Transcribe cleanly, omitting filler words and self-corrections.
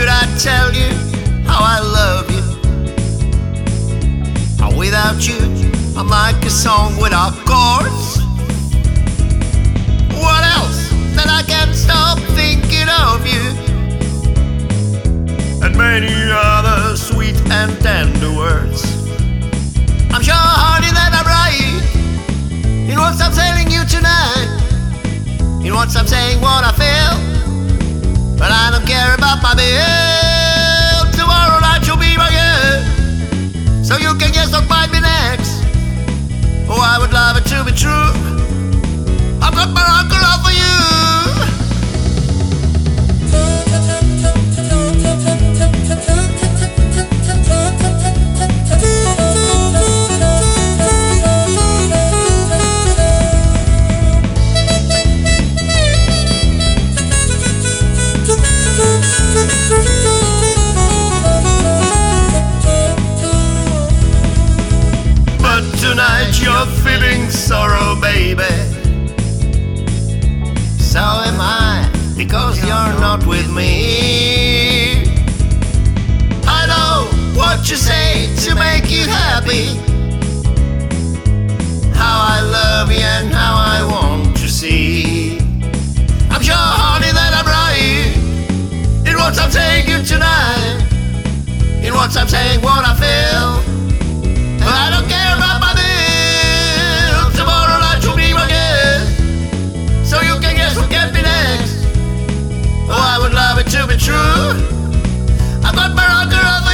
should I tell you how I love you? Without you, I'm like a song without chords. What else that I can't stop thinking of you? And many other sweet and tender words. I'm sure hardly that I'm right in what I'm telling you tonight, in what I'm saying, what I feel. But I don't care about my bill. Tomorrow night you'll be my girl, so you can guess what might be next. Oh, I would love it to be true. I've got my uncle out for you. Tonight you're feeling sorrow, baby. So am I, because you're not with me. I know what you say to make you happy, how I love you and how I want to see. I'm sure hardly that I'm right in what I'm saying you tonight, in what I'm saying, what I feel. But I don't care about my bill. Tomorrow night you'll be my guest, so you can guess what get me next. Oh, I would love it to be true. I've got my rocker